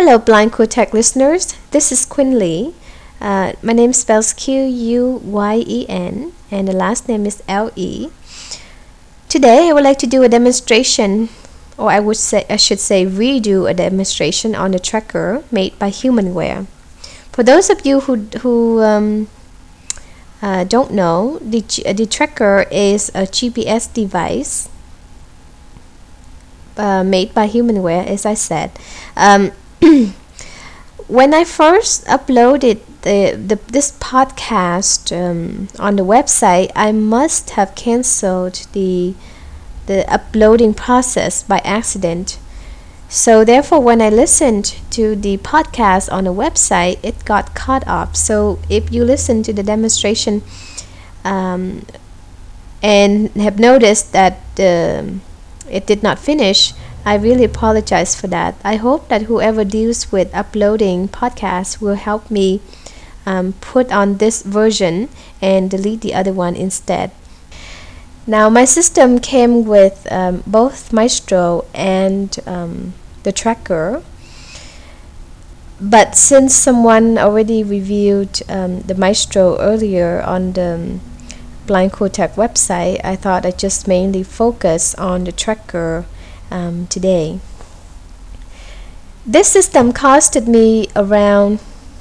Hello, Blind Cool Tech listeners. This is Quinn Lee. My name spells Quyen, and the last name is Le. Today, I would like to do a demonstration, or I should say, redo a demonstration on the tracker made by Humanware. For those of you who don't know, the tracker is a GPS device made by Humanware, as I said. When I first uploaded this podcast on the website, I must have canceled the uploading process by accident. So therefore, when I listened to the podcast on the website, it got cut off. So if you listen to the demonstration and have noticed that it did not finish, I really apologize for that. I hope that whoever deals with uploading podcasts will help me put on this version and delete the other one instead. Now, my system came with both Maestro and the tracker, but since someone already reviewed the Maestro earlier on the Blind Cool Tech website, I thought I'd just mainly focus on the tracker today. This system costed me around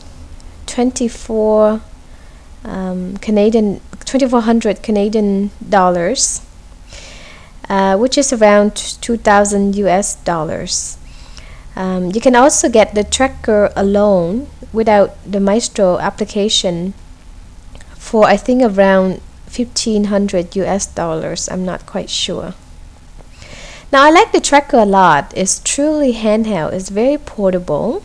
2,400 Canadian dollars, which is around 2,000 US dollars. You can also get the tracker alone without the Maestro application for I think around 1,500 US dollars. I'm not quite sure. Now, I like the tracker a lot. It's truly handheld. It's very portable.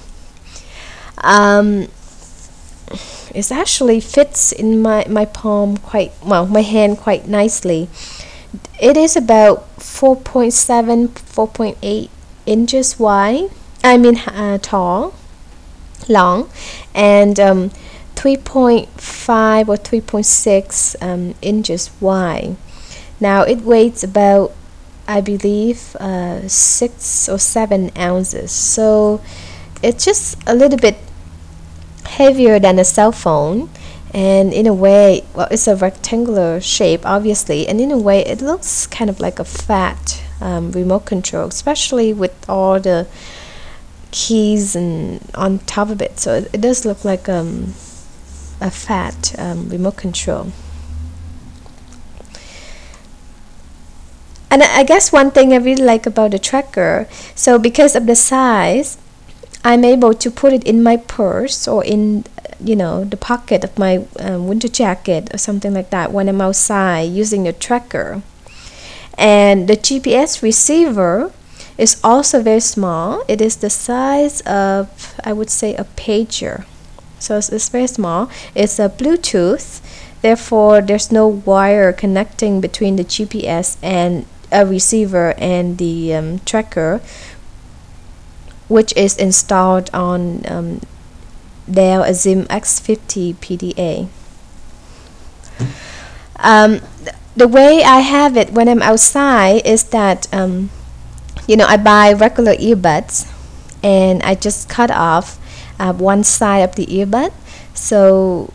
It actually fits in my palm my hand quite nicely. It is about 4.7, 4.8 inches wide. Tall, long, and 3.5 or 3.6 inches wide. Now, it weighs about, I believe, 6 or 7 ounces. So it's just a little bit heavier than a cell phone, and in a way, well, it's a rectangular shape, obviously, and in a way, it looks kind of like a fat remote control, especially with all the keys and on top of it. So it does look like a fat remote control. And I guess one thing I really like about the tracker, so because of the size, I'm able to put it in my purse or in the pocket of my winter jacket or something like that when I'm outside using the tracker. And the GPS receiver is also very small. It is the size of, I would say, a pager. So it's very small. It's a Bluetooth. Therefore, there's no wire connecting between the GPS and a receiver and the tracker, which is installed on Dell Azim X50 PDA. The way I have it when I'm outside is that I buy regular earbuds and I just cut off one side of the earbud. So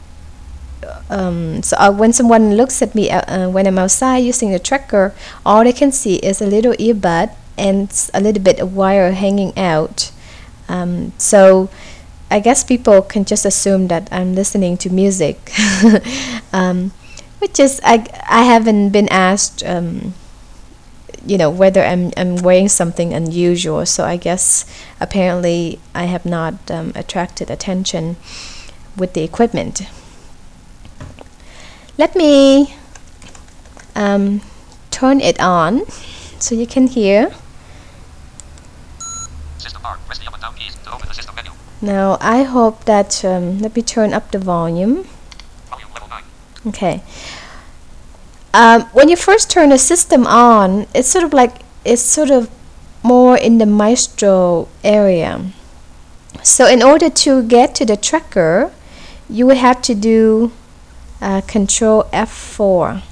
when someone looks at me when I'm outside using the tracker, all they can see is a little earbud and a little bit of wire hanging out. So I guess people can just assume that I'm listening to music, which is I haven't been asked whether I'm wearing something unusual. So I guess apparently I have not attracted attention with the equipment. Let me turn it on so you can hear. System bar. Press the up and down keys to open the system menu. Now I hope that let me turn up the volume. Volume level 9. Okay. When you first turn the system on, it's sort of more in the Maestro area. So in order to get to the tracker, you would have to do Control F4.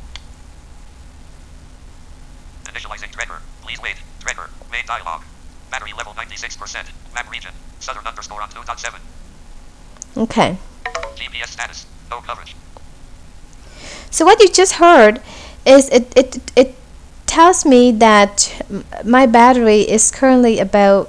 Initializing tracker. Please wait. Tracker. Main dialog. Battery level 96%. Map region. Southern underscore on 2.7. Okay. GPS status. No coverage. So what you just heard is it tells me that my battery is currently about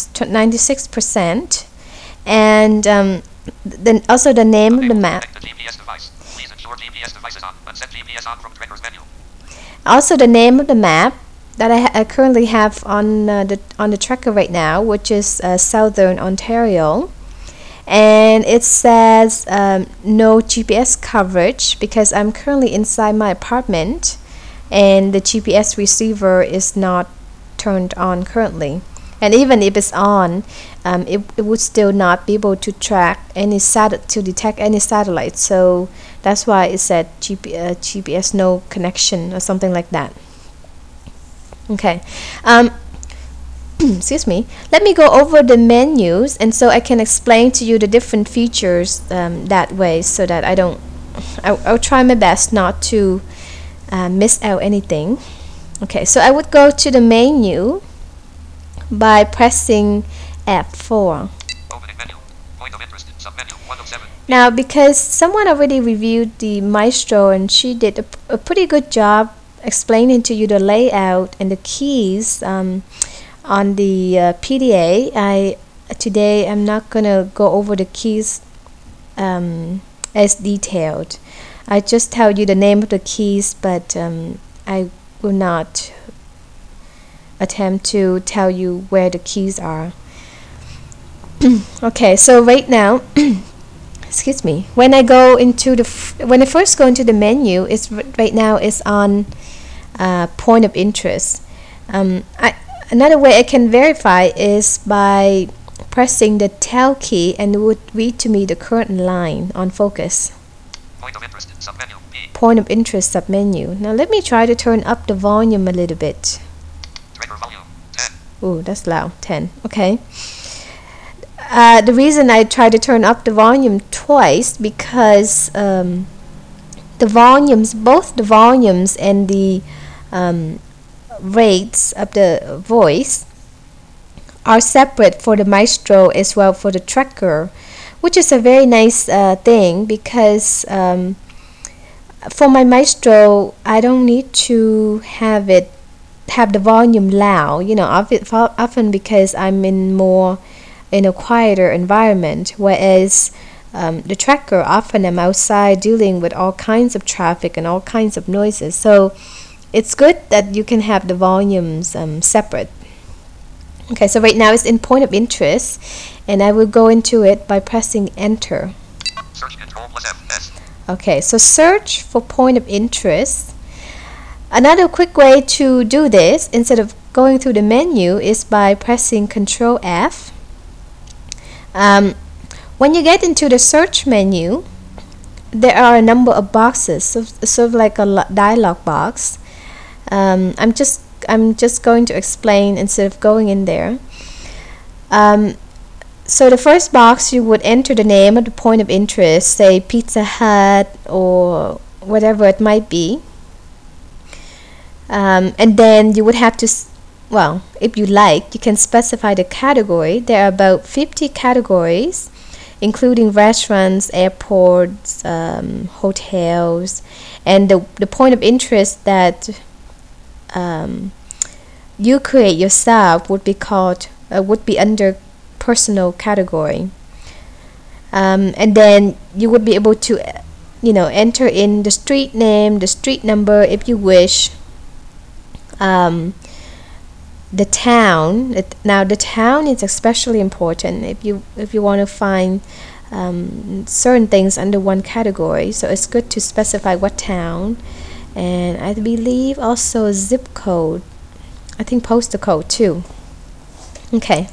96%, and then also the name of the map. Connect the GPS device. Please ensure GPS device is on. Unset GPS on from Tracker's menu. Also the name of the map that I currently have on the tracker right now, which is Southern Ontario, and it says no GPS coverage because I'm currently inside my apartment and the GPS receiver is not turned on currently. And even if it's on, it would still not be able to track any to detect any satellite. So that's why it said GPS no connection or something like that. Okay. Excuse me. Let me go over the menus, and so I can explain to you the different features that way, so that I'll try my best not to miss out anything. Okay, so I would go to the menu by pressing F4. Opening menu. Point of interest. Submenu 1 of 7. Now, because someone already reviewed the Maestro and she did a pretty good job explaining to you the layout and the keys on the PDA, today I'm not gonna go over the keys as detailed. I just tell you the name of the keys, but I will not attempt to tell you where the keys are. Okay, so right now excuse me, when I go into when I first go into the menu, it's right now is on point of interest. Another way I can verify is by pressing the tel key, and it would read to me the current line on focus. Point of interest. Submenu B. Point of interest submenu. Now let me try to turn up the volume a little bit. Tracker volume 10. Ooh, that's loud. 10. Okay. The reason I try to turn up the volume twice because the volumes, both the volumes and the rates of the voice are separate for the Maestro as well for the tracker, which is a very nice thing because for my Maestro I don't need to have the volume loud, often because I'm in a quieter environment, whereas the tracker, often I'm outside dealing with all kinds of traffic and all kinds of noises. So it's good that you can have the volumes separate. Okay, so right now it's in point of interest, and I will go into it by pressing enter. Search control plus F. S. Okay, so search for point of interest. Another quick way to do this, instead of going through the menu, is by pressing Control F. When you get into the search menu, there are a number of boxes, sort of like a dialog box. I'm just going to explain instead of going in there. So the first box, you would enter the name of the point of interest, say Pizza Hut or whatever it might be, and then you would have to well, if you like, you can specify the category. There are about 50 categories, including restaurants, airports, hotels, and the point of interest that you create yourself would be under personal category, and then you would be able to enter in the street name, the street number if you wish, the town. Now the town is especially important if you want to find certain things under one category, so it's good to specify what town, and I believe also zip code, I think postal code too. Okay.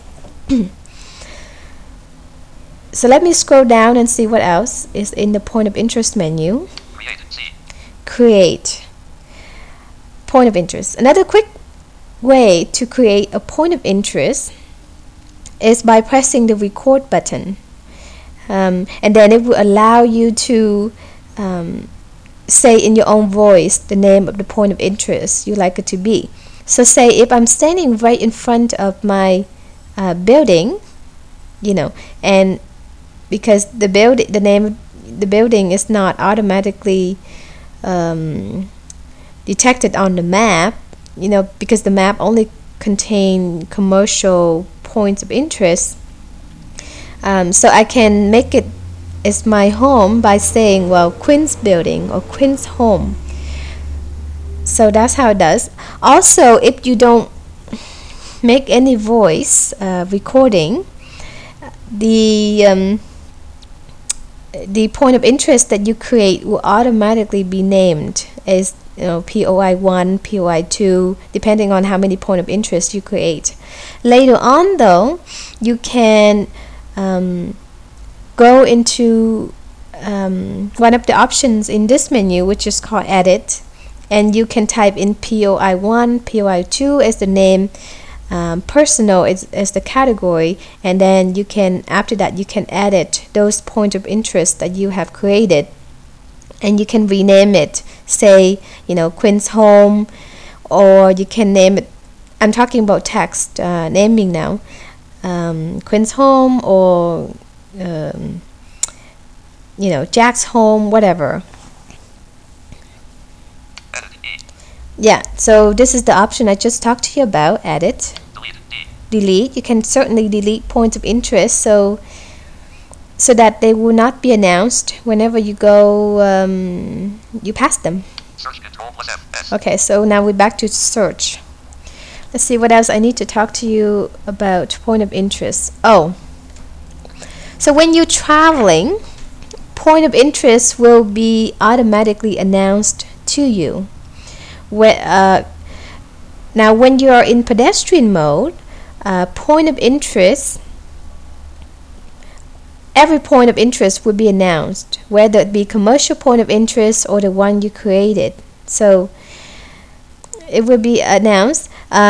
So let me scroll down and see what else is in the point of interest menu. Create point of interest. Another quick way to create a point of interest is by pressing the record button, and then it will allow you to say in your own voice the name of the point of interest you like it to be. So say if I'm standing right in front of my building, and because the name of the building is not automatically detected on the map, because the map only contain commercial points of interest. So I can make it as my home by saying, well, Quinn's building or Quinn's home. So that's how it does. Also, if you don't make any voice recording, the point of interest that you create will automatically be named as POI1, POI2, depending on how many point of interest you create. Later on, though, you can go into one of the options in this menu, which is called Edit, and you can type in POI1, POI2 as the name, personal as the category, and then you can, after that, you can edit those point of interest that you have created, and you can rename it, say Quinn's home, or you can name it, I'm talking about text naming now, Quinn's home, or Jack's home, whatever. Yeah, so this is the option I just talked to you about, edit. Delete. You can certainly delete points of interest so that they will not be announced whenever you go, you pass them. Search Control plus F. Okay, so now we're back to search. Let's see what else I need to talk to you about point of interest. Oh, so when you're traveling, point of interest will be automatically announced to you. Now when you are in pedestrian mode, point of interest, every point of interest will be announced, whether it be commercial point of interest or the one you created. So it will be announced.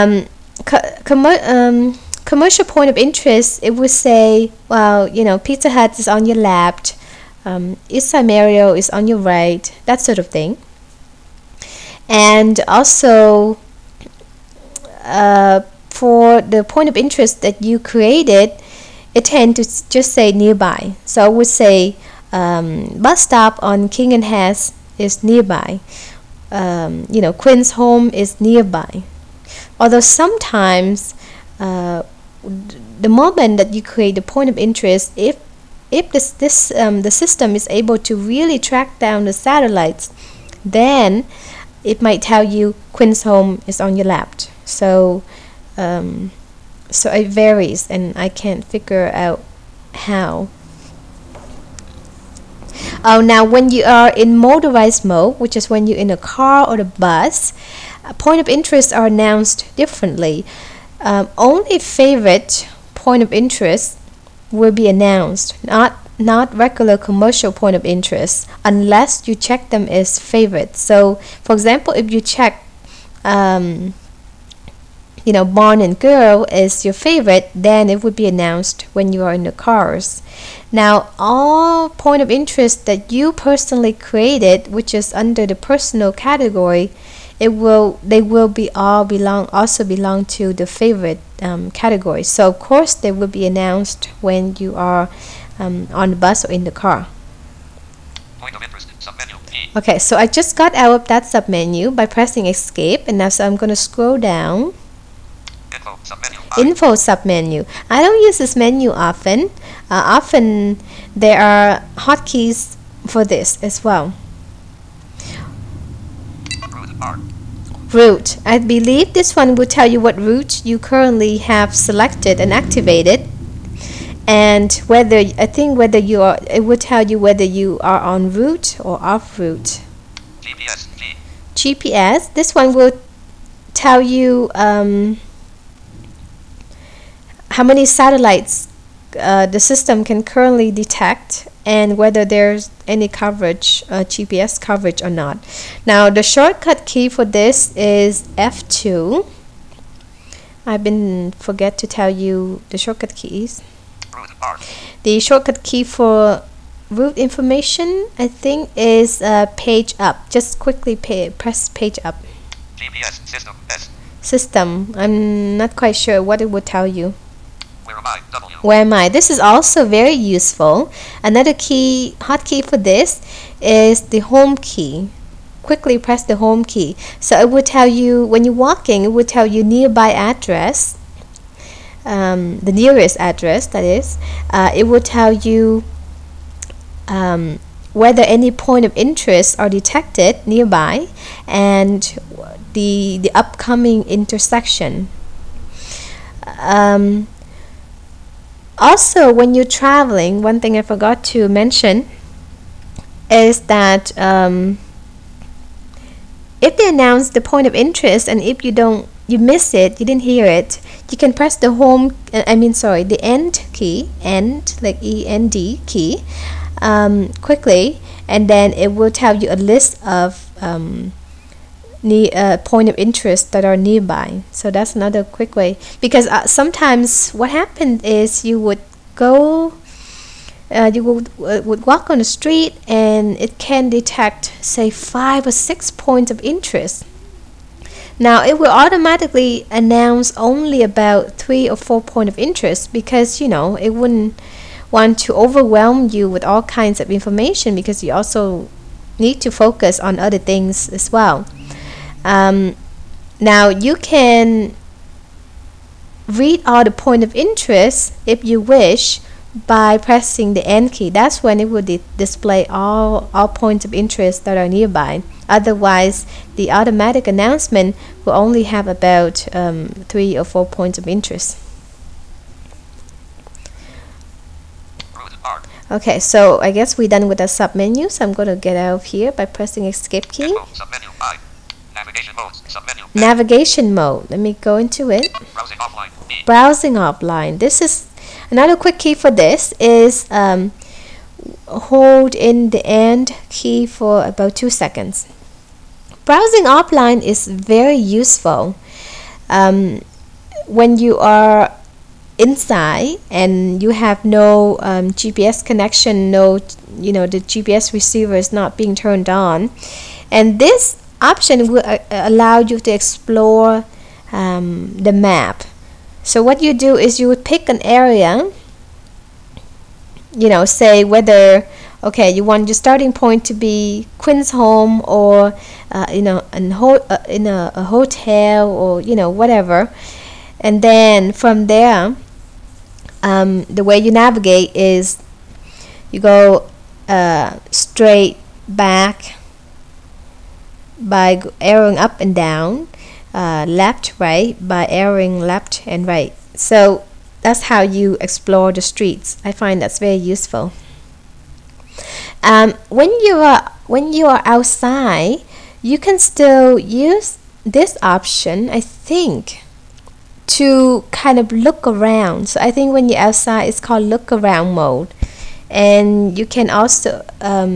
Commercial point of interest, it will say, well, Pizza Hut is on your left, East Side Mario is on your right, that sort of thing. And also for the point of interest that you created, it tends to just say nearby. So I would say bus stop on King and Hess is nearby. Quinn's home is nearby. Although sometimes the moment that you create the point of interest, if the system is able to really track down the satellites, then it might tell you Quinn's home is on your left. So it varies, and I can't figure out how. Now when you are in motorized mode, which is when you're in a car or a bus, point of interest are announced differently. Only favorite point of interest will be announced, not regular commercial point of interest, unless you check them as favorite. So for example, if you check Born and Girl is your favorite, then it would be announced when you are in the cars. Now all point of interest that you personally created, which is under the personal category, they will also belong to the favorite category. So of course they will be announced when you are on the bus or in the car. Point of interest, submenu, E. Okay, so I just got out of that submenu by pressing escape, and now so I'm going to scroll down. Info, submenu, I. Info submenu. I don't use this menu often. Often there are hotkeys for this as well. Route, R. Route. I believe this one will tell you what route you currently have selected and activated, and it will tell you whether you are en route or off route. GPS, G. GPS. This one will tell you how many satellites the system can currently detect, and whether there's any coverage, GPS coverage or not. Now the shortcut key for this is F2. I've been forget to tell you the shortcut keys. Route, R. The shortcut key for route information, I think, is page up. Just quickly press page up. GPS, system, S. System. I'm not quite sure what it will tell you. Where am I? W. Where am I? This is also very useful. Another key, hotkey for this is the home key. Quickly press the home key. So it would tell you, when you're walking, it would tell you nearby address, the nearest address, that is. It would tell you whether any point of interest are detected nearby, and the upcoming intersection. Also, when you're traveling, one thing I forgot to mention is that if they announce the point of interest, and if you miss it, you didn't hear it, you can press the the end key, end like END key, quickly, and then it will tell you a list of point of interest that are nearby. So that's another quick way, because sometimes what happened is you would walk on the street, and it can detect, say, 5 or 6 points of interest. Now it will automatically announce only about 3 or 4 points of interest, because it wouldn't want to overwhelm you with all kinds of information, because you also need to focus on other things as well. Now you can read all the point of interest if you wish by pressing the end key. That's when it will display all points of interest that are nearby. Otherwise, the automatic announcement will only have about 3 or 4 points of interest. Okay, so I guess we're done with the submenu, so I'm going to get out of here by pressing escape key. Navigation mode. Submenu. Navigation mode. Let me go into it. Browsing offline. B. Browsing offline. This is another quick key for this is hold in the end key for about 2 seconds. Browsing offline is very useful when you are inside and you have no GPS connection, the GPS receiver is not being turned on, and this option will allow you to explore the map. So what you do is you would pick an area, say whether you want your starting point to be Queen's Home, or in a hotel, or whatever, and then from there the way you navigate is you go straight back by arrowing up and down, left, right by arrowing left and right. So that's how you explore the streets. I find that's very useful. When you are outside, you can still use this option, I think, to kind of look around. So I think when you're outside, it's called look around mode, and you can also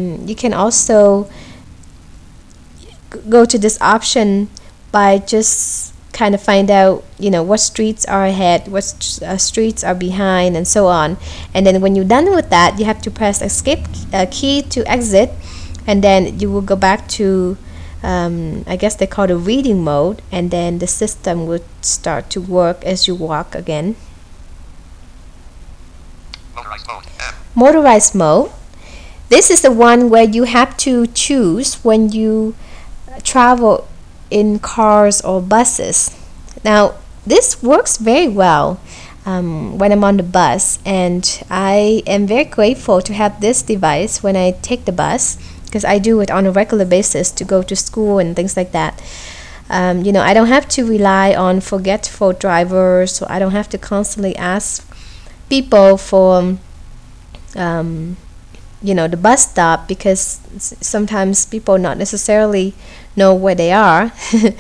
go to this option by just kind of find out what streets are ahead, what streets are behind, and so on. And then when you're done with that, you have to press escape key to exit, and then you will go back to I guess they call it reading mode, and then the system would start to work as you walk again. Motorized mode. M. Motorized mode. This is the one where you have to choose when you travel in cars or buses. Now this works very well when I'm on the bus, and I am very grateful to have this device when I take the bus, because I do it on a regular basis to go to school and things like that. I don't have to rely on forgetful drivers, so I don't have to constantly ask people for the bus stop, because sometimes people not necessarily know where they are.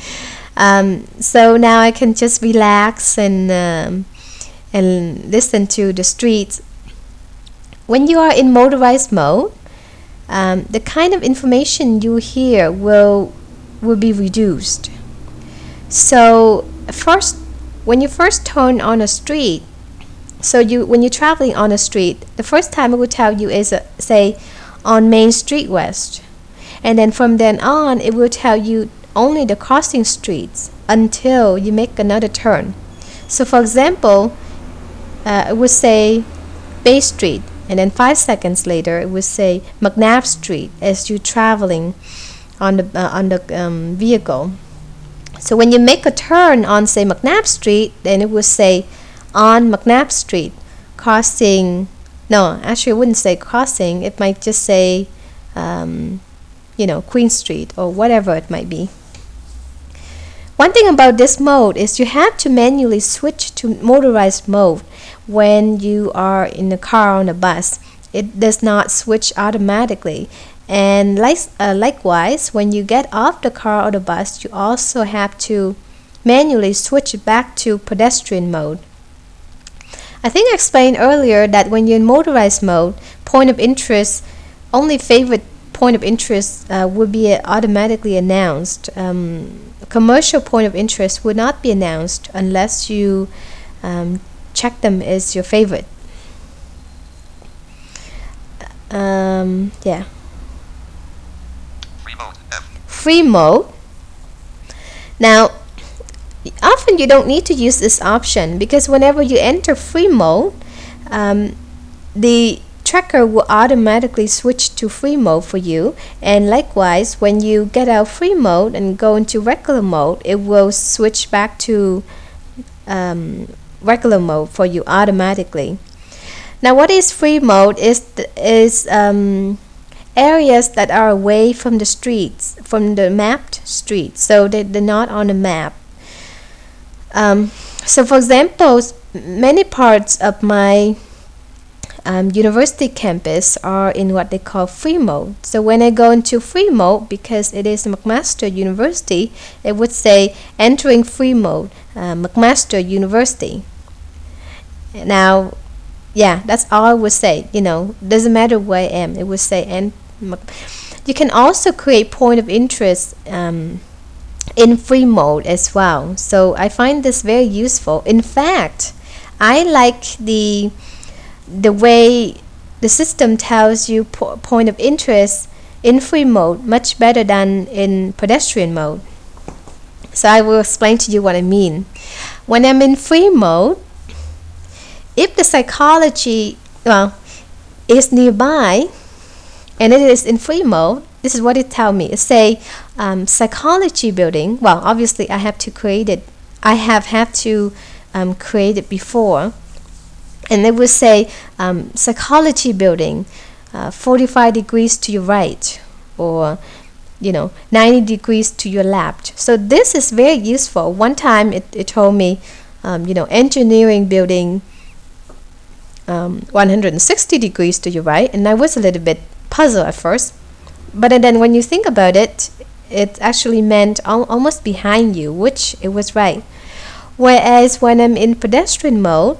So now I can just relax and listen to the streets. When you are in motorized mode, the kind of information you hear will be reduced. So first, when you first turn on a street, when you're traveling on a street, the first time it will tell you is say on Main Street West, and then from then on it will tell you only the crossing streets until you make another turn. So for example, it would say Bay Street, and then 5 seconds later it would say McNabb Street as you're traveling on the vehicle. So when you make a turn on, say, McNabb Street, then it would say on McNabb Street, crossing. No, actually, it wouldn't say crossing. It might just say, Queen Street or whatever it might be. One thing about this mode is you have to manually switch to motorized mode when you are in a car or on a bus. It does not switch automatically. And likewise, when you get off the car or the bus, you also have to manually switch back to pedestrian mode. I think I explained earlier that when you're in motorized mode, point of interest, only favorite point of interest would be automatically announced. Commercial point of interest would not be announced unless you check them as your favorite. Yeah. Free mode. Now, often you don't need to use this option because whenever you enter free mode, the tracker will automatically switch to free mode for you, and likewise when you get out free mode and go into regular mode, it will switch back to regular mode for you automatically. Now, what is free mode is areas that are away from the streets, from the mapped streets, so they're not on the map. So for example, many parts of my university campus are in what they call free mode. So when I go into free mode, because it is McMaster University, it would say entering free mode, McMaster University. Now, yeah, that's all I would say. Doesn't matter where I am, it would say. And you can also create point of interest in free mode as well. So I find this very useful. In fact, I like the way the system tells you point of interest in free mode much better than in pedestrian mode. So I will explain to you what I mean. When I'm in free mode, if the psychology is nearby and it is in free mode, this is what it tells me. It say psychology building. Well, obviously I have to create it. I have had to create it before, and it will say psychology building, 45 degrees to your right, or 90 degrees to your left. So this is very useful. One time it told me engineering building 160 degrees to your right, and I was a little bit puzzled at first, but then when you think about it, it actually meant almost behind you, which it was right. Whereas when I'm in pedestrian mode,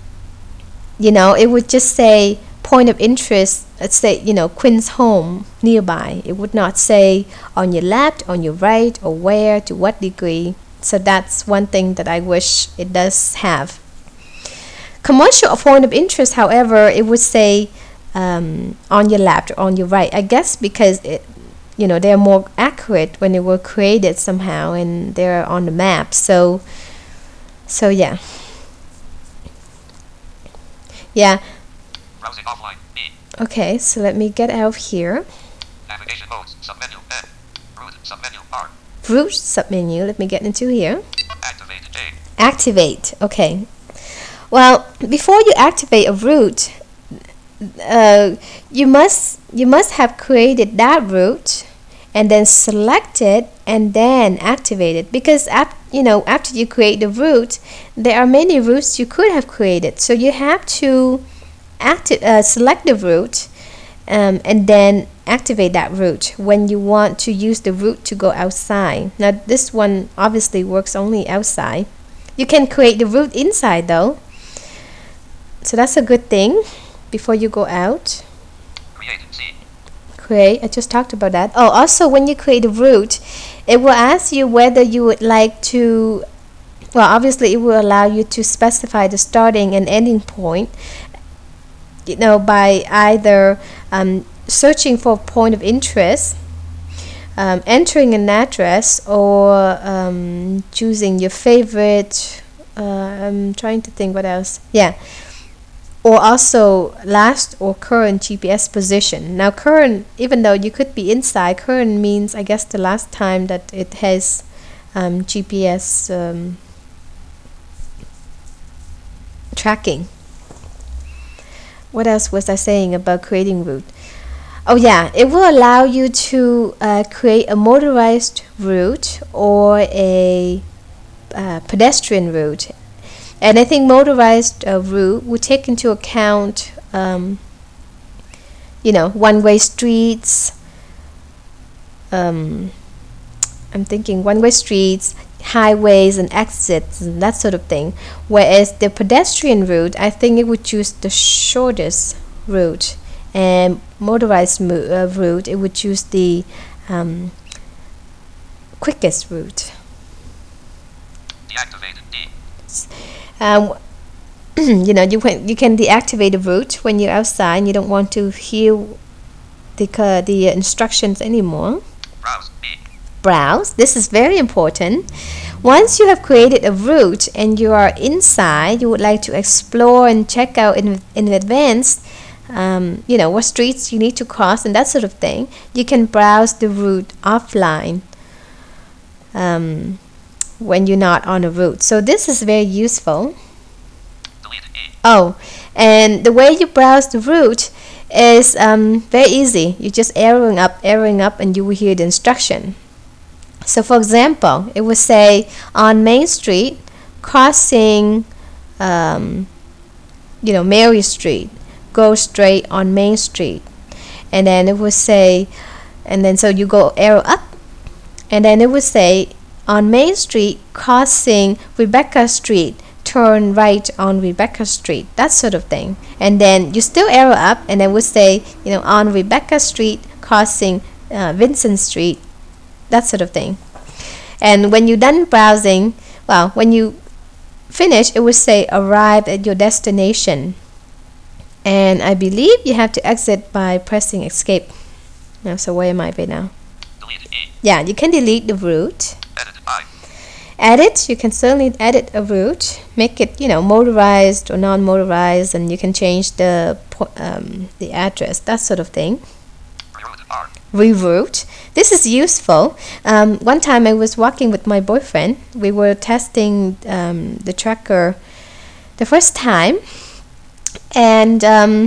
it would just say point of interest, let's say Quinn's home nearby. It would not say on your left, on your right, or where, to what degree. So that's one thing that I wish it does have. Commercial point of interest, however, it would say on your left or on your right. I guess because they're more accurate when they were created somehow and they're on the map. So yeah. Yeah. Browsing offline. B. Okay, so let me get out of here. Navigation modes. Submenu N. Root submenu R. Root submenu. Let me get into here. Activate J. Activate. Okay. Well, before you activate a route, you must have created that route and then select it and then activate it, because after you create the route, there are many routes you could have created. So you have to select the route and then activate that route when you want to use the route to go outside. Now this one obviously works only outside. You can create the route inside though, so that's a good thing before you go out. Create, I just talked about that. Oh, also when you create a route, it will ask you whether you would like to, well, obviously it will allow you to specify the starting and ending point, by either searching for a point of interest, entering an address, or choosing your favorite. I'm trying to think what else. Yeah, or also last or current GPS position. Now current, even though you could be inside, current means I guess the last time that it has GPS tracking. What else was I saying about creating route? Oh yeah, it will allow you to create a motorized route or a pedestrian route. And I think motorized route would take into account, one-way streets. I'm thinking one-way streets, highways and exits and that sort of thing. Whereas the pedestrian route, I think it would choose the shortest route, and motorized route, it would choose the quickest route. Deactivated D. You can deactivate the route when you're outside and you don't want to hear the instructions anymore. Browse B. Browse. This is very important. Once you have created a route and you are inside, you would like to explore and check out in advance, what streets you need to cross and that sort of thing. You can browse the route offline when you're not on a route. So this is very useful. Oh, and the way you browse the route is very easy. You just arrowing up, and you will hear the instruction. So for example, it would say on Main Street, crossing Mary Street, go straight on Main Street. And then it would say, and then so you go arrow up, and then it would say on Main Street, crossing Rebecca Street, turn right on Rebecca Street, that sort of thing. And then you still arrow up, and then would say, on Rebecca Street, crossing Vincent Street, that sort of thing. And when you're done browsing, when you finish, it would say arrive at your destination. And I believe you have to exit by pressing escape. So where am I right now? Delete E. Yeah, you can delete the route. Edit I. Edit, you can certainly edit a route, make it motorized or non-motorized, and you can change the address, that sort of thing. Reroute R. Reroute. This is useful. One time I was walking with my boyfriend. We were testing the tracker the first time, and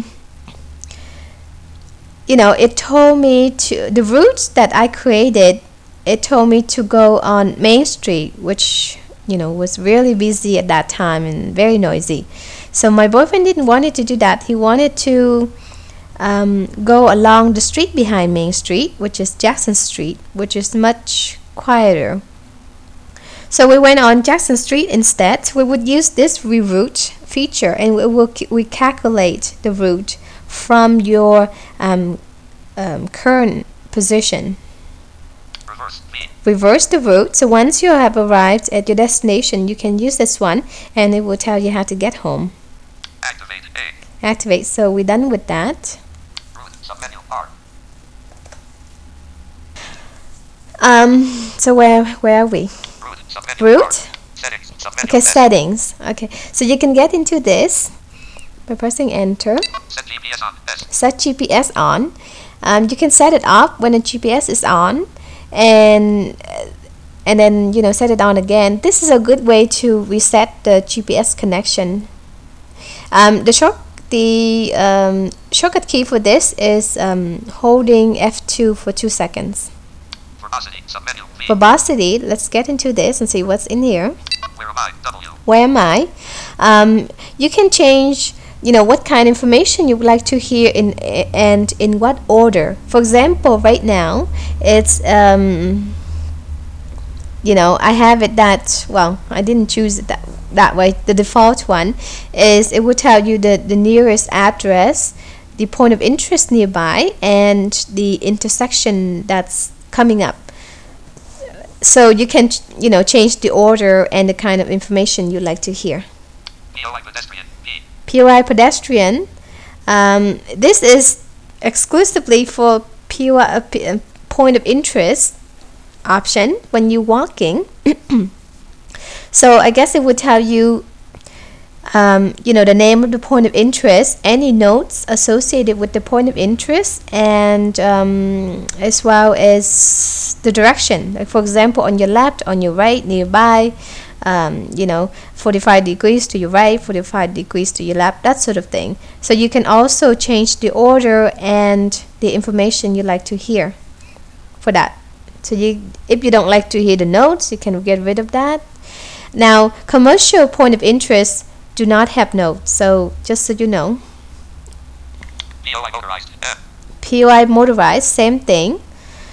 it told me the routes that I created. It told me to go on Main Street, which was really busy at that time and very noisy. So my boyfriend didn't want to do that. He wanted to go along the street behind Main Street, which is Jackson Street, which is much quieter. So we went on Jackson Street instead. We would use this reroute feature, and we calculate the route from your current position. Reverse the route. So once you have arrived at your destination, you can use this one, and it will tell you how to get home. Activate A. Activate. So we're done with that. Route submenu R. So where are we? Route submenu Route. R. Settings submenu. Okay, settings. Okay, so you can get into this by pressing enter. Set GPS on S. Set GPS on. You can set it off when the GPS is on, and then set it on again. This is a good way to reset the GPS connection. The shortcut key for this is holding F2 for 2 seconds. Verbosity submenu V. Verbosity. Let's get into this and see what's in here. Where am I? W. Where am I? You can change what kind of information you would like to hear and in what order. For example, right now it's I have it that, I didn't choose it that way. The default one is it will tell you the nearest address, the point of interest nearby, and the intersection that's coming up. So you can change the order and the kind of information you'd like to hear. POI pedestrian P. POI pedestrian. This is exclusively for POI point of interest option when you're walking. So I guess it would tell you the name of the point of interest, any notes associated with the point of interest, and as well as the direction. Like, for example, on your left, on your right, nearby, 45 degrees to your right, 45 degrees to your left, that sort of thing. So you can also change the order and the information you like to hear for that. So if you don't like to hear the notes, you can get rid of that. Now, commercial point of interest do not have notes, so just so you know. POI motorized. POI motorized, same thing.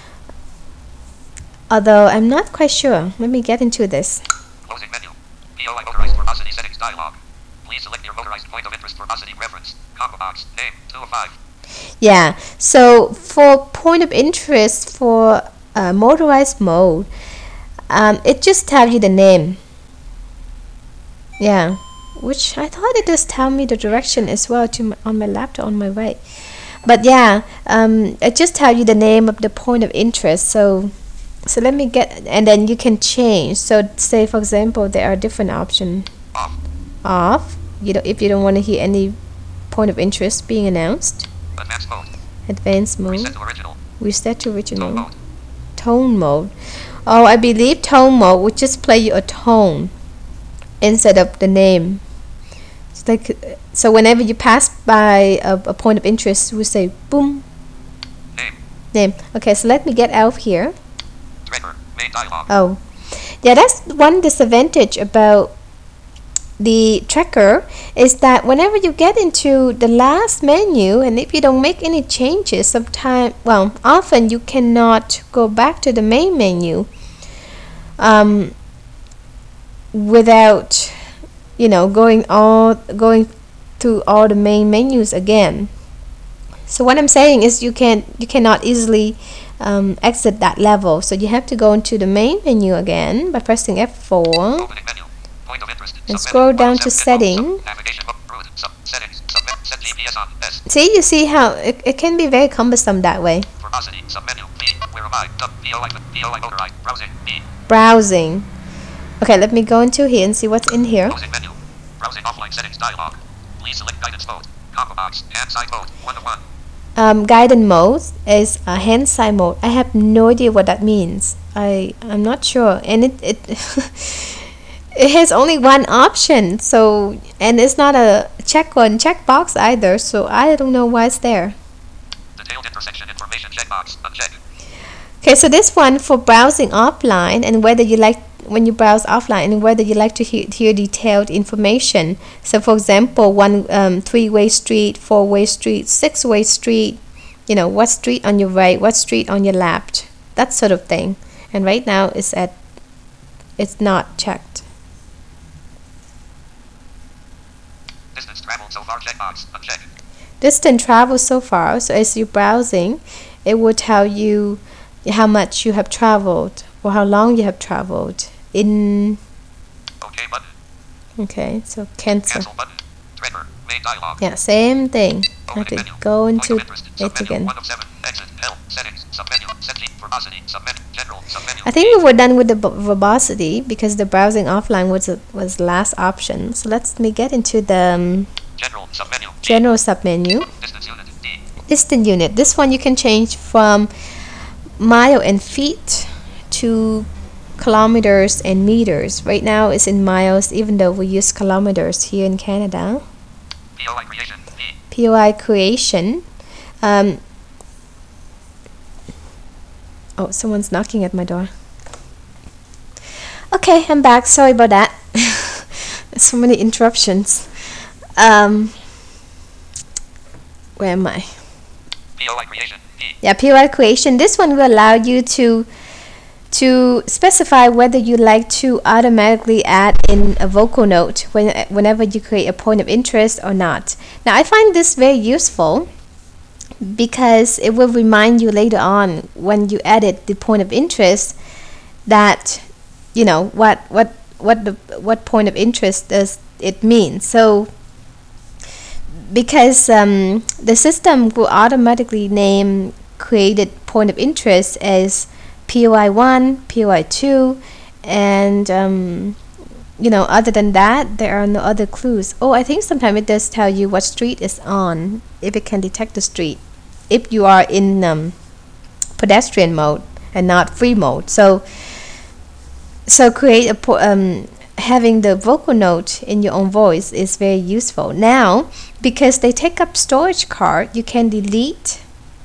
Although I'm not quite sure. Let me get into this. Closing menu. POI motorized verbosity settings dialog. Please select your motorized point of interest verbosity reference. Combo box. Name 2 of 5. Yeah, so for point of interest for motorized mode, it just tells you the name. Yeah, which I thought it does tell me the direction as well on my laptop on my right. But yeah, it just tells you the name of the point of interest. So let me get, and then you can change. So say for example, there are different options. Off. If you don't want to hear any point of interest being announced. Advanced mode. Advanced mode. Reset to original. Reset to original. Tone mode. Tone mode. Oh, I believe tone mode would just play you a tone instead of the name. It's like, so whenever you pass by a point of interest, we say boom. Name. Okay, so let me get out of here. Trigger. Main dialog. Oh, yeah, that's one disadvantage about the tracker, is that whenever you get into the last menu, and if you don't make any changes, often you cannot go back to the main menu without going through all the main menus again. So what I'm saying is you cannot easily exit that level, so you have to go into the main menu again by pressing F4 and scroll down to setting. See, you see how it can be very cumbersome that way. Browsing. Okay, let me go into here and see what's in here. Browsing offline settings dialog. Please select guidance mode. Combo box. Hand side mode. 1 of 1. Guidance mode is a hand sign mode. I have no idea what that means. I'm not sure, and it it has only one option. So, and it's not a checkbox either. So I don't know why it's there. Detailed intersection information checkbox. Uncheck. Okay, so this one for browsing offline, and whether you like when you browse offline, and whether you like to hear detailed information. So for example, one 3-way street, 4-way street, 6-way street, what street on your right, what street on your left, that sort of thing. And right now it's not checked. Distance traveled so far checkbox. Uncheck. Distance traveled so far. So as you're browsing, it will tell you how much you have traveled or how long you have traveled in. OK button. Okay, so cancel. Cancel button. Trigger. Main dialog. Yeah, same thing. I have to go into it again. 1 of 7. Exit. Help. Settings. Submenu. Set verbosity. Submenu. General. Submenu. I think we were done with the verbosity because the browsing offline was the last option. So let me get into the general submenu. General submenu. Distance unit. D. Distance unit. This one you can change from mile and feet to kilometers and meters. Right now it's in miles, even though we use kilometers here in Canada. POI creation. D. POI creation. Oh, someone's knocking at my door. Okay, I'm back. Sorry about that. So many interruptions. Where am I? POI creation. D. Yeah, POI creation. This one will allow you to specify whether you like to automatically add in a vocal note whenever you create a point of interest or not. Now, I find this very useful because it will remind you later on when you edit the point of interest that what point of interest does it mean. So because the system will automatically name created point of interest as POI 1, POI 2, and other than that, there are no other clues. Oh, I think sometimes it does tell you what street is on, if it can detect the street, if you are in pedestrian mode and not free mode. So create having the vocal note in your own voice is very useful. Now, because they take up storage card, you can delete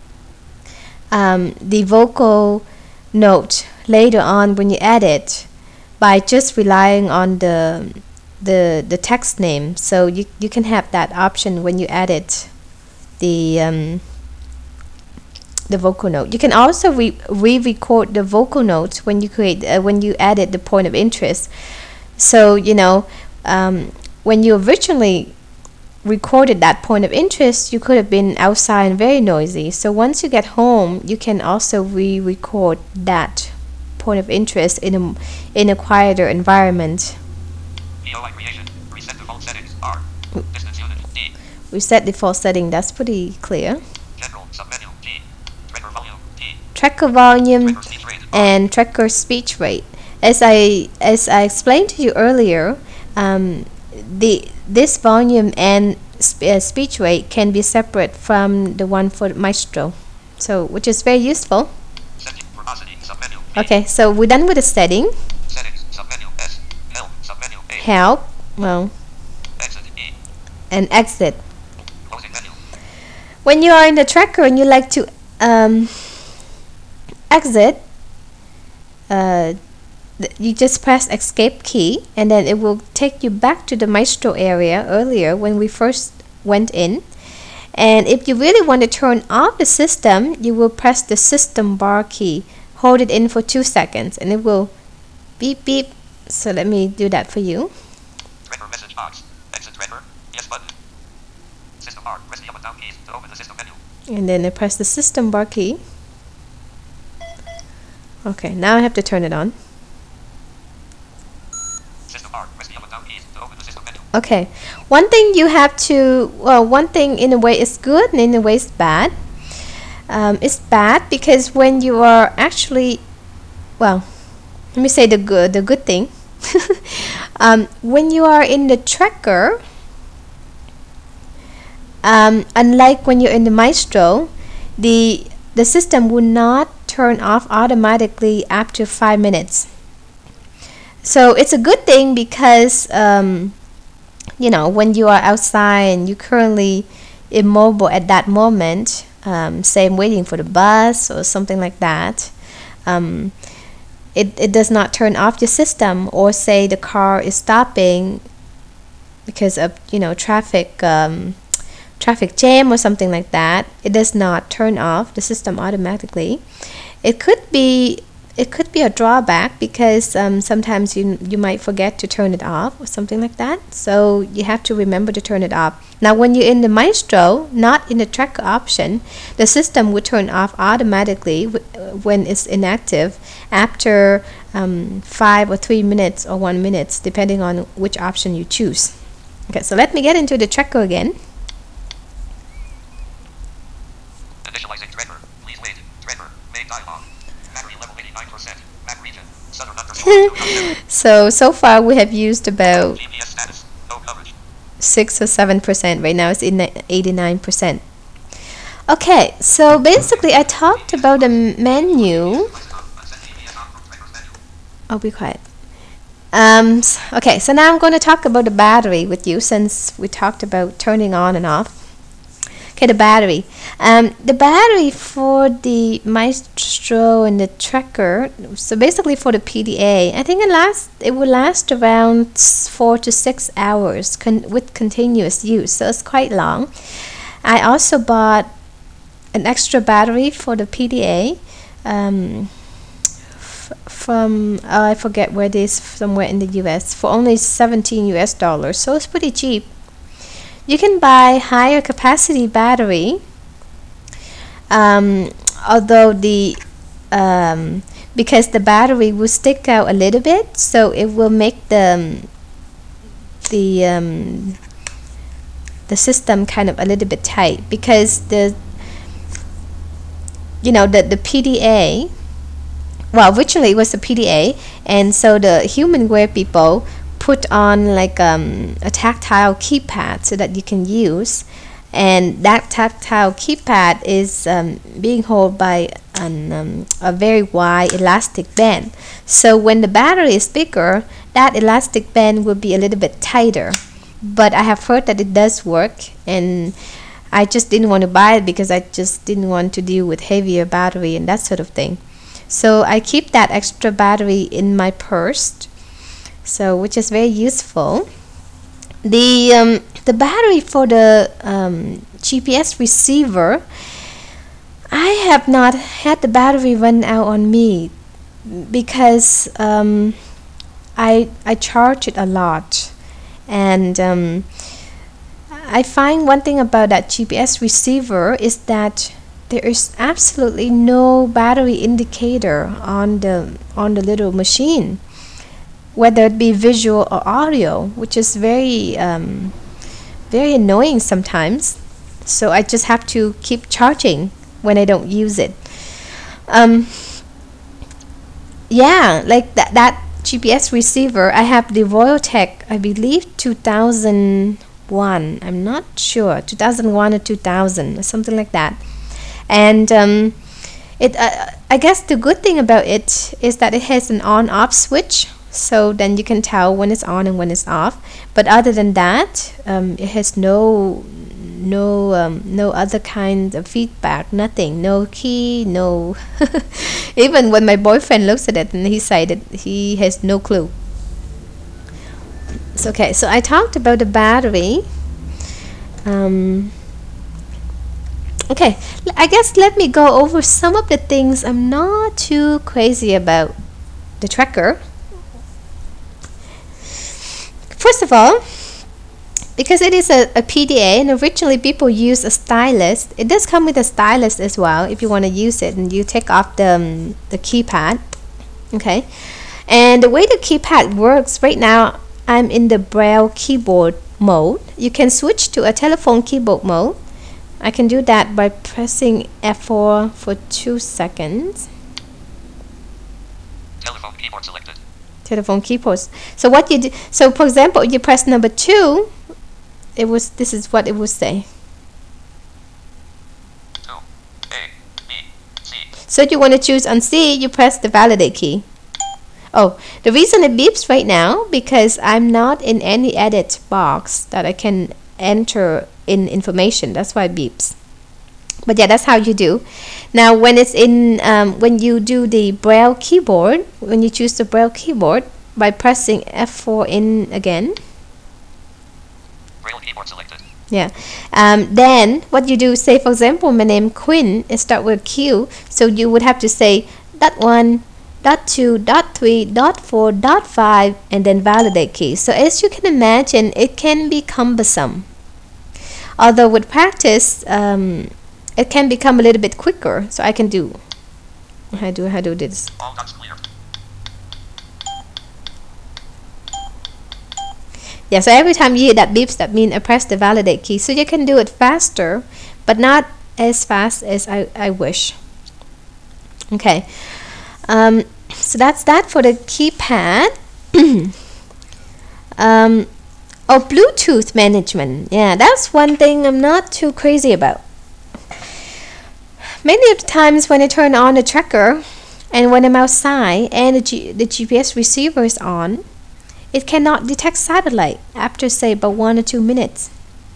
the vocal note later on when you edit by just relying on the text name. So you can have that option when you edit the vocal note. You can also re-record the vocal notes when you when you edit the point of interest. So when you originally recorded that point of interest, you could have been outside and very noisy. So once you get home, you can also re-record that point of interest in a quieter environment. VOI creation. Reset default settings. R. Distance unit. D. Reset default setting. That's pretty clear. General submenu. G. Tracker volume. D. Tracker volume Tracker speech rate. and tracker speech rate. As I explained to you earlier, this volume and speech rate can be separate from the one for Maestro, so which is very useful. Setting. Verbosity. Submenu. P. Okay, so we're done with the setting. Settings. Submenu. S. Help. Submenu. A. Help, well, Exit. E. and exit. Closing menu. When you are in the tracker and you like to exit, you just press escape key, and then it will take you back to the Maestro area earlier when we first went in. And if you really want to turn off the system, you will press the system bar key, hold it in for 2 seconds, and it will beep beep. So let me do that for you. Tracker message box. Exit tracker. Yes button. System bar. Press the up and down keys to open the system menu. And then I press the system bar key. Okay, now I have to turn it on. System bar. Press the up and down keys to open the system menu. Okay, one thing you have to, well, one thing in a way is good and in a way is bad. It's bad because when you are actually, well, let me say the good thing. When you are in the tracker, unlike when you're in the Maestro, the system will not turn off automatically after 5 minutes. So it's a good thing because when you are outside and you're currently immobile at that moment, say waiting for the bus or something like that, it does not turn off your system. Or say the car is stopping because of traffic jam or something like that, it does not turn off the system automatically. It could be a drawback because sometimes you might forget to turn it off or something like that. So you have to remember to turn it off. Now when you're in the Maestro, not in the tracker option, the system will turn off automatically when it's inactive after 5 or 3 minutes or 1 minute, depending on which option you choose. Okay, so let me get into the tracker again. Initializing tracker. Please wait. Tracker. Main dialog. Battery level 89%. Map region. Southern underscore. So far we have used about GPS status. No coverage. 6 or 7%. Right now it's in 89%. Okay, so basically I talked about the menu. I'll be quiet. Okay, so now I'm going to talk about the battery with you, since we talked about turning on and off. Okay, the battery. The battery for the Maestro and the tracker, so basically for the PDA, I think it will last around 4 to 6 hours with continuous use, so it's quite long. I also bought an extra battery for the PDA from I forget where it is, somewhere in the US, for only $17 US, so it's pretty cheap. You can buy higher capacity battery, although because the battery will stick out a little bit, so it will make the system kind of a little bit tight, because the PDA, well, originally it was a PDA, and so the HumanWare people put on like a tactile keypad so that you can use, and that tactile keypad is being held by a very wide elastic band. So when the battery is bigger, that elastic band will be a little bit tighter. But I have heard that it does work, and I just didn't want to buy it because I just didn't want to deal with heavier battery and that sort of thing. So I keep that extra battery in my purse, so which is very useful. The battery for the GPS receiver, I have not had the battery run out on me because I charge it a lot, and I find one thing about that GPS receiver is that there is absolutely no battery indicator on the little machine, whether it be visual or audio, which is very very annoying sometimes. So I just have to keep charging when I don't use it. Yeah, like that GPS receiver, I have the Royaltek, I believe 2001, I'm not sure, 2001 or 2000 or something like that. And it I guess the good thing about it is that it has an on-off switch, so then you can tell when it's on and when it's off. But other than that, it has no other kind of feedback, nothing, no key, no even when my boyfriend looks at it and he said that he has no clue. So okay, so I talked about the battery. Okay, I guess let me go over some of the things I'm not too crazy about the tracker. First of all, because it is a PDA and originally people use a stylus, it does come with a stylus as well if you want to use it, and you take off the keypad. Okay, and the way the keypad works right now, I'm in the Braille keyboard mode. You can switch to a telephone keyboard mode. I can do that by pressing F4 for 2 seconds. Telephone keyboard selected. Telephone keyboard. So what you do, so for example, you press number 2, this is what it would say. 2, A, B, C. So if you want to choose on C, you press the validate key. Oh, the reason it beeps right now because I'm not in any edit box that I can enter in information. That's why it beeps. But yeah, that's how you do. Now when it's in when you do the Braille keyboard, when you choose the Braille keyboard by pressing F4 in again. Braille keyboard selected. Yeah. Then what you do, say for example my name Quinn, it start with Q, so you would have to say .1, .2, .3, .4, .5 and then validate key. So as you can imagine, it can be cumbersome. Although with practice, it can become a little bit quicker. So I can do, how do this? All dots clear. Yeah, so every time you hear that beeps, that means I press the validate key. So you can do it faster, but not as fast as I wish. Okay, so that's that for the keypad. Oh, Bluetooth management. Yeah, that's one thing I'm not too crazy about. Many of the times when I turn on the tracker and when I'm outside and the GPS receiver is on, it cannot detect satellite after say about 1 or 2 minutes.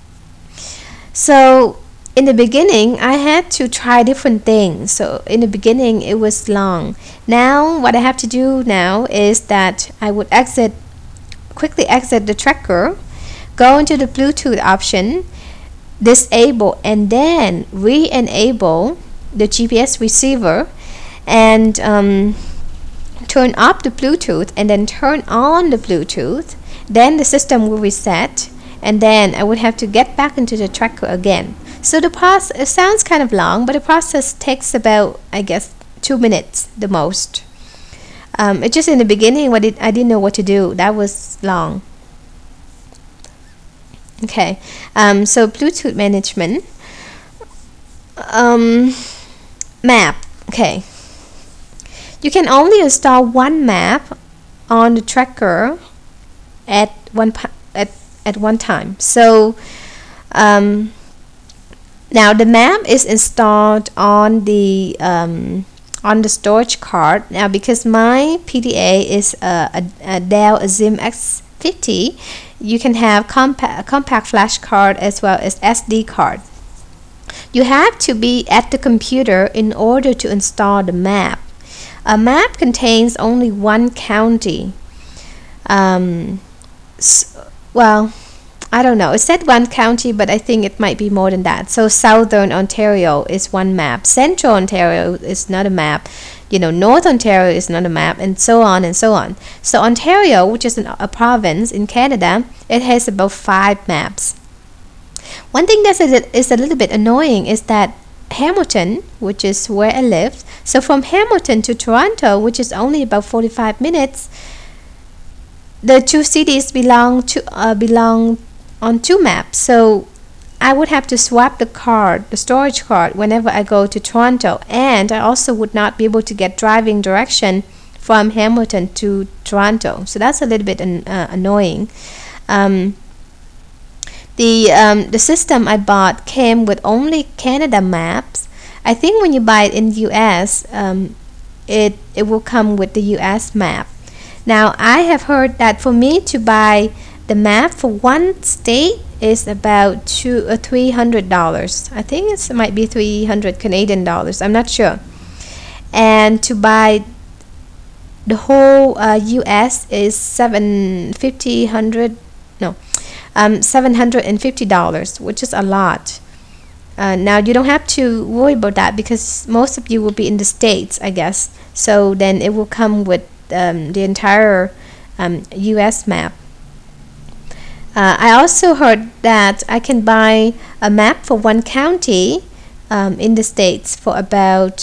So in the beginning, I had to try different things. So in the beginning, it was long. Now, what I have to do now is that I would quickly exit the tracker, go into the Bluetooth option, disable and then re-enable the GPS receiver, and turn off the Bluetooth and then turn on the Bluetooth. Then the system will reset, and then I would have to get back into the tracker again. So the process, it sounds kind of long, but the process takes about, I guess, 2 minutes the most. It's just in the beginning I didn't know what to do. That was long. Okay, so Bluetooth management. Map. Okay, you can only install one map on the tracker at one time. So now the map is installed on the storage card. Now because my PDA is a Dell Zim X50, you can have compact flash card as well as SD card. You have to be at the computer in order to install the map. A map contains only one county. Well, I don't know. It said one county, but I think it might be more than that. So Southern Ontario is one map. Central Ontario is not a map. North Ontario is not a map, and so on and so on. So Ontario, which is a province in Canada, it has about 5 maps. One thing that is a little bit annoying is that Hamilton, which is where I live, so from Hamilton to Toronto, which is only about 45 minutes, the two cities belong on 2 maps. So I would have to swap the storage card, whenever I go to Toronto, and I also would not be able to get driving direction from Hamilton to Toronto. So that's a little bit annoying. The system I bought came with only Canada maps. I think when you buy it in US, it will come with the US map. Now I have heard that for me to buy the map for one state is about $200 or $300. I think it might be 300 Canadian dollars. I'm not sure. And to buy the whole US is $750, which is a lot. Now you don't have to worry about that because most of you will be in the States, I guess. So then it will come with the entire US map. I also heard that I can buy a map for one county in the States for about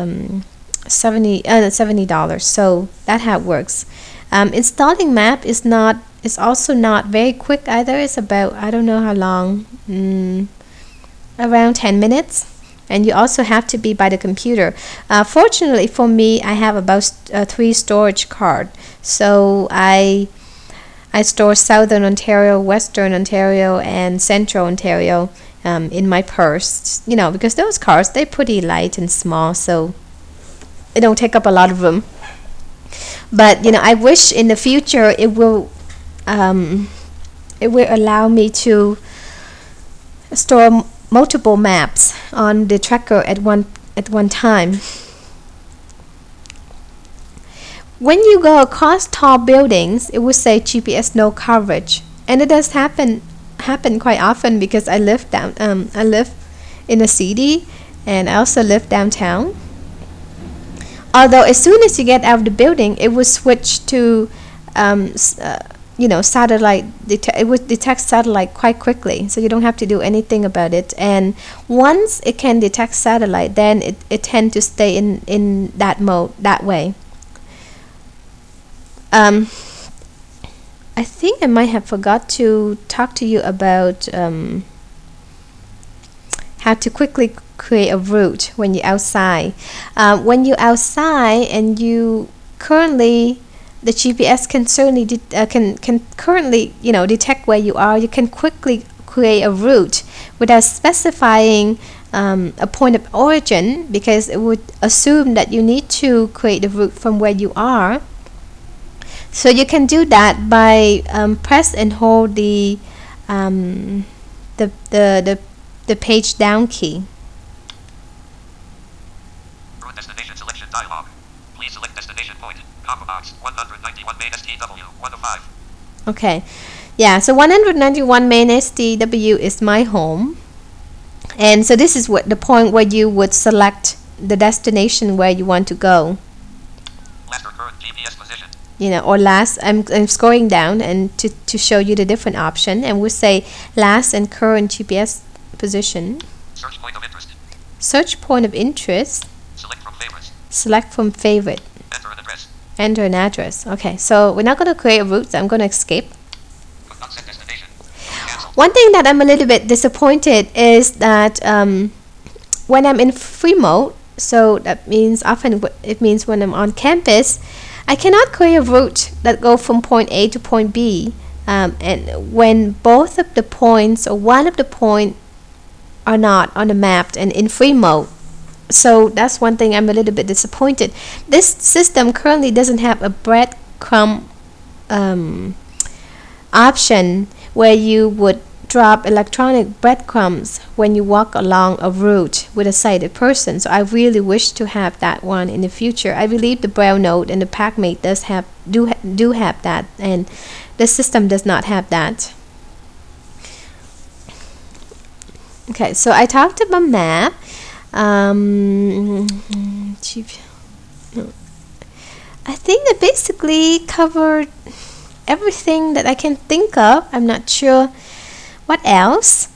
$70. So that's how it works. Installing map is also not very quick either. It's about, I don't know how long, around 10 minutes. And you also have to be by the computer. Fortunately for me, I have about 3 storage cards. So I store Southern Ontario, Western Ontario, and Central Ontario in my purse. Because those cards, they're pretty light and small, so it don't take up a lot of room. But I wish in the future it will allow me to store multiple maps on the tracker at one time. When you go across tall buildings, it will say GPS no coverage, and it does happen quite often because I live in a city, and I also live downtown. Although as soon as you get out of the building, it will switch to satellite. It would detect satellite quite quickly, so you don't have to do anything about it. And once it can detect satellite, then it tends to stay in that mode that way. I think I might have forgot to talk to you about how to quickly create a route when you're outside. When you're outside and you currently, the GPS can certainly can currently detect where you are. You can quickly create a route without specifying a point of origin, because it would assume that you need to create the route from where you are. So you can do that by press and hold the page down key. Route destination selection dialog. Please select destination point. Combo box 191 main STW 1 of 5. Okay, yeah. So 191 main STW is my home, and so this is what the point where you would select the destination where you want to go. Last or current GPS position. Or last. I'm scrolling down and to show you the different option, and we'll say last and current GPS position. Search point of interest. Search point of interest. Select from favorites. Select from favorite. Enter an address. Enter an address. Okay, so we're not going to create a route, so I'm going to escape. Not set destination. One thing that I'm a little bit disappointed is that when I'm in free mode, so that means it means when I'm on campus, I cannot create a route that go from point A to point B and when both of the points or one of the point are not on the map and in free mode. So that's one thing I'm a little bit disappointed. This system currently doesn't have a breadcrumb option where you would drop electronic breadcrumbs when you walk along a route with a sighted person. So I really wish to have that one in the future. I believe the Braille Note and the PackMate do have that, and the system does not have that. Okay, so I talked about map. I think that basically covered everything that I can think of. I'm not sure what else.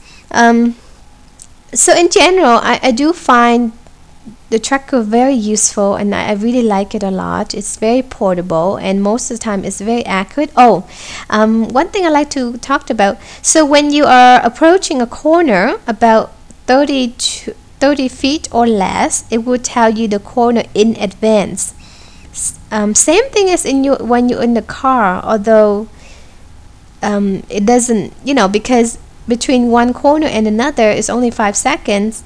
So in general, I do find the tracker very useful, and I really like it a lot. It's very portable, and most of the time it's very accurate. One thing I like to talk about. So when you are approaching a corner about 30 feet or less, it will tell you the corner in advance. Same thing as when you're in the car, although it doesn't, because between one corner and another is only 5 seconds.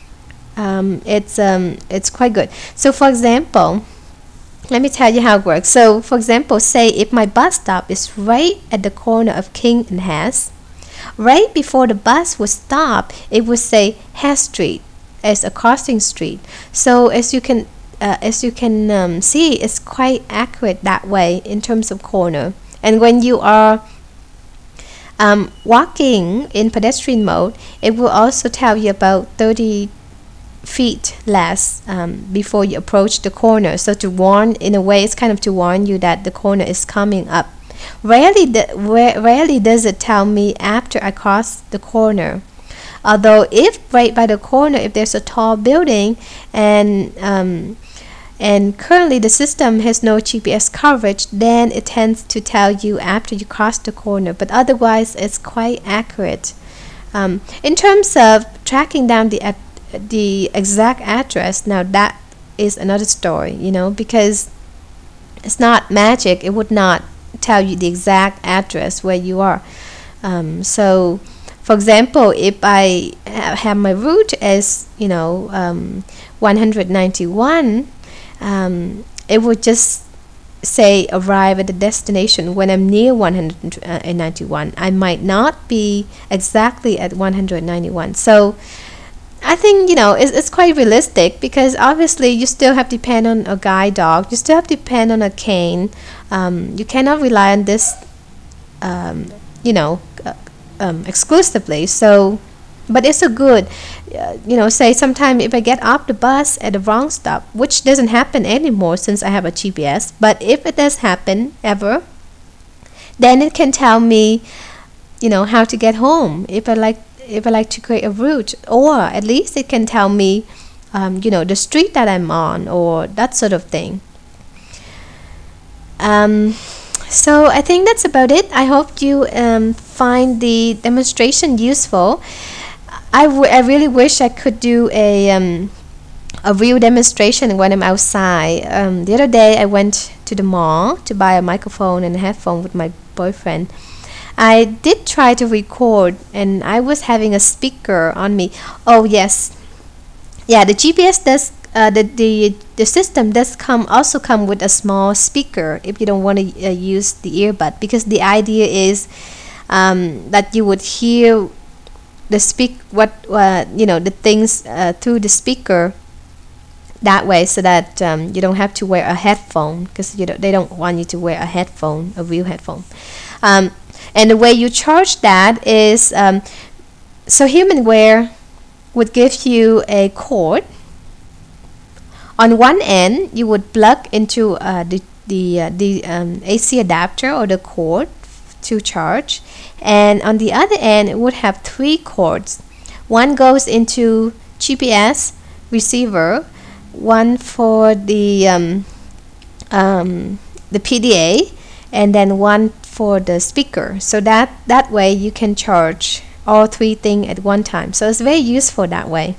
It's quite good. So for example, let me tell you how it works. So for example, say if my bus stop is right at the corner of King and Hess, right before the bus would stop, it would say Hess Street as a crossing street. So as you can see, it's quite accurate that way in terms of corner. And when you are walking in pedestrian mode, it will also tell you about 30 feet less before you approach the corner. So to warn, in a way, it's kind of to warn you that the corner is coming up. Rarely does it tell me after I cross the corner. Although if right by the corner, if there's a tall building and currently the system has no GPS coverage, then it tends to tell you after you cross the corner. But otherwise, it's quite accurate. In terms of tracking down the exact address, now that is another story, because it's not magic. It would not tell you the exact address where you are. So for example, if I have my route as 191, it would just say arrive at the destination when I'm near 191. I might not be exactly at 191. So I think it's quite realistic, because obviously you still have to depend on a guide dog, you still have to depend on a cane. You cannot rely on this exclusively. So but it's so good. Say sometime if I get off the bus at the wrong stop, which doesn't happen anymore since I have a GPS, but if it does happen ever, then it can tell me how to get home if I like to create a route, or at least it can tell me the street that I'm on, or that sort of thing. So I think that's about it. I hope you find the demonstration useful. I really wish I could do a real demonstration when I'm outside. The other day I went to the mall to buy a microphone and a headphone with my boyfriend. I did try to record, and I was having a speaker on me. Oh yes, yeah. The GPS does. The system does also come with a small speaker if you don't want to use the earbud, because the idea is that you would hear the the things through the speaker that way, so that you don't have to wear a headphone, because they don't want you to wear a headphone, a real headphone. And the way you charge that is so HumanWare would give you a cord. On one end, you would plug into the AC adapter or the cord to charge, and on the other end, it would have 3 cords. One goes into GPS receiver, one for the PDA, and then one for the speaker. So that way you can charge all 3 things at one time. So it's very useful that way.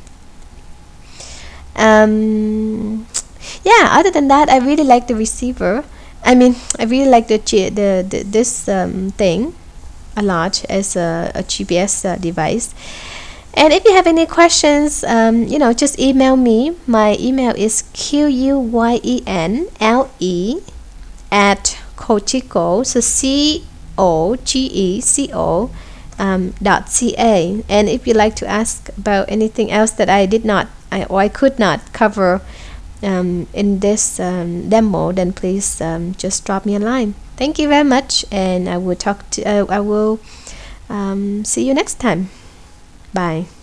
Yeah, other than that, I really like the receiver. I really like this thing. a lot as a GPS device. And if you have any questions, just email me. My email is QUYENLE at Cogeco, so COGECO .ca. And if you'd like to ask about anything else that I did not or I could not cover in this demo, then please just drop me a line. Thank you very much, and I will see you next time. Bye.